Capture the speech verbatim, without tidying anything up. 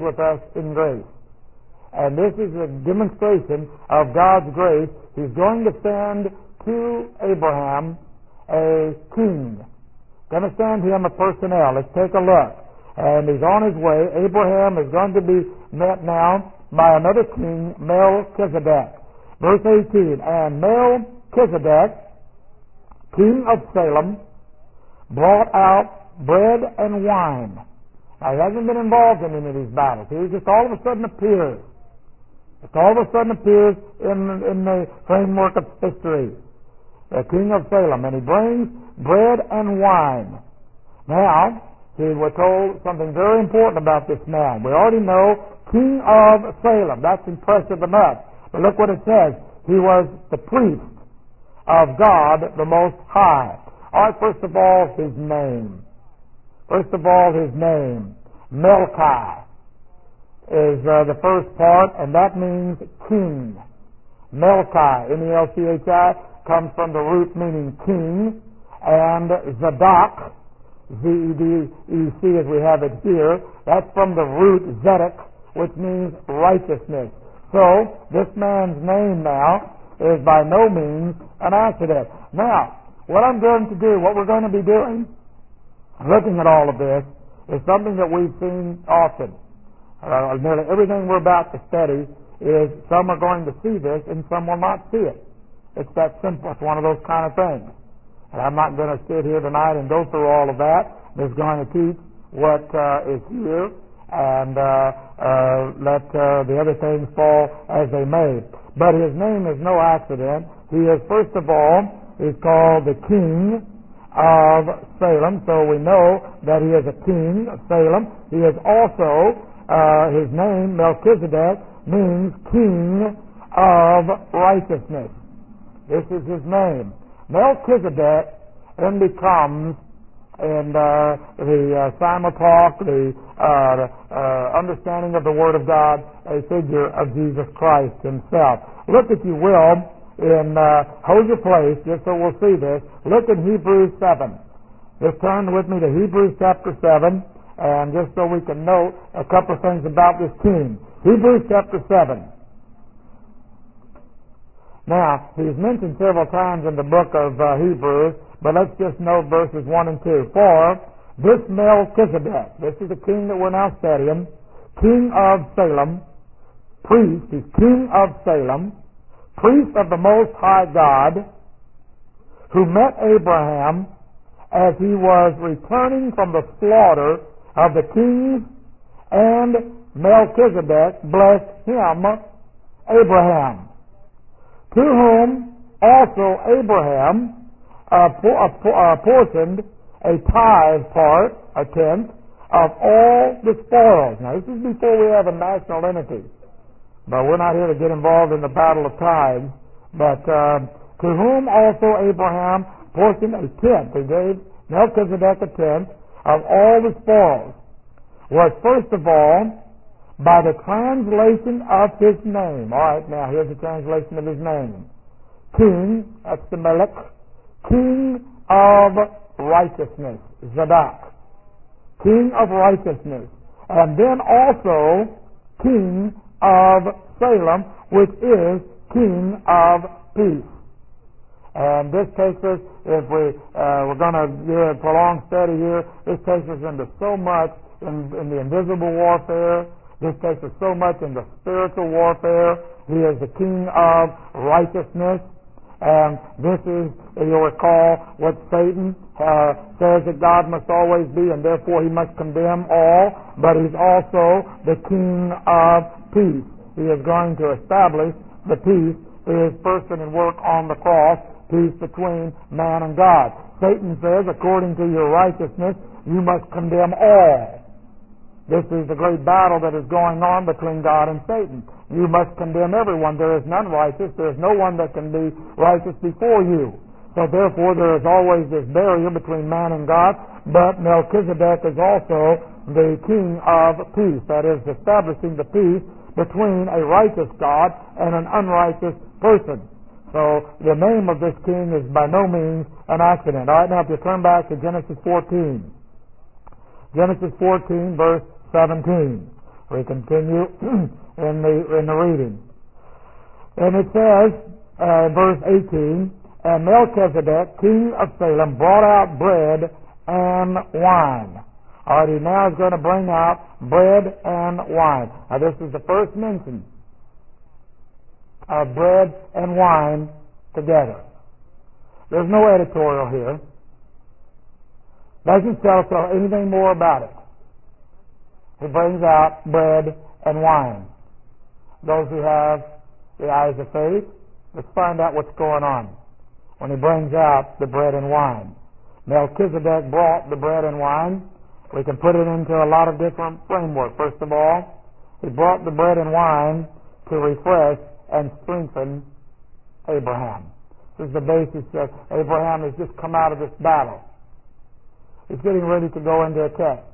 with us in grace. And this is a demonstration of God's grace. He's going to send to Abraham a king. Going to send him a personnel. Let's take a look. And he's on his way. Abraham is going to be met now by another king, Melchizedek. Verse eighteen, and Melchizedek, king of Salem, brought out bread and wine. Now, he hasn't been involved in any of these battles. He just all of a sudden appears. Just all of a sudden appears in, in the framework of history. The king of Salem. And he brings bread and wine. Now, see, we're told something very important about this man. We already know king of Salem. That's impressive enough. But look what it says. He was the priest of God the Most High. All right, first of all, his name. First of all, his name. Melchi is uh, the first part, and that means king. Melchi, M E L C H I, comes from the root meaning king, and Zadok, Z E D E C as we have it here, that's from the root Zedek, which means righteousness. So, this man's name now is by no means an accident. Now, what I'm going to do, what we're going to be doing, looking at all of this, is something that we've seen often. Uh, nearly everything we're about to study is some are going to see this and some will not see it. It's that simple. It's one of those kind of things. And I'm not going to sit here tonight and go through all of that. I'm just going to teach what uh, is here and uh, uh, let uh, the other things fall as they may. But his name is no accident. He is, first of all, he's called the King of Salem. So we know that he is a king of Salem. He is also, uh, his name, Melchizedek, means King of Righteousness. This is his name. Melchizedek then becomes, in uh, the uh, simultalk, the uh, uh, understanding of the Word of God, a figure of Jesus Christ himself. Look, if you will, in, uh, hold your place, just so we'll see this. Look in Hebrews seven. Just turn with me to Hebrews chapter seven, and just so we can note a couple of things about this king. Hebrews chapter seven. Now, he's mentioned several times in the book of uh, Hebrews, but let's just note verses one and two. For this Melchizedek, this is the king that we're now studying, king of Salem, priest, he's king of Salem, priest of the Most High God, who met Abraham as he was returning from the slaughter of the kings, and Melchizedek blessed him, Abraham, to whom also Abraham uh, por- uh, portioned a tithe part, a tenth, of all the spoils. Now, this is before we have a national entity. But we're not here to get involved in the battle of tithes. But uh, to whom also Abraham portioned a tenth. He gave Melchizedek a tenth of all the spoils. Was first of all by the translation of his name. All right, now here's the translation of his name. King, that's the Melech, King of Righteousness, Zadok. King of Righteousness. And then also King of Salem, which is King of Peace. And this takes us, if we, uh, we're going to do a prolonged study here, this takes us into so much in, in the invisible warfare. This takes us so much in the spiritual warfare. He is the King of Righteousness. And this is, you'll recall, what Satan uh, says that God must always be, and therefore he must condemn all. But he's also the King of Peace. He is going to establish the peace through his person and work on the cross, peace between man and God. Satan says, according to your righteousness, you must condemn all. This is the great battle that is going on between God and Satan. You must condemn everyone. There is none righteous. There is no one that can be righteous before you. So therefore there is always this barrier between man and God. But Melchizedek is also the King of Peace. That is, establishing the peace between a righteous God and an unrighteous person. So the name of this king is by no means an accident. All right, now if you turn back to Genesis fourteen. Genesis fourteen, verse seventeen. We continue in the in the reading. And it says, uh, verse eighteen, and Melchizedek, king of Salem, brought out bread and wine. All right, he now is going to bring out bread and wine. Now, this is the first mention of bread and wine together. There's no editorial here. Doesn't tell us anything more about it. He brings out bread and wine. Those who have the eyes of faith, let's find out what's going on when he brings out the bread and wine. Melchizedek brought the bread and wine. We can put it into a lot of different framework. First of all, he brought the bread and wine to refresh and strengthen Abraham. This is the basis that Abraham has just come out of this battle. He's getting ready to go into a test.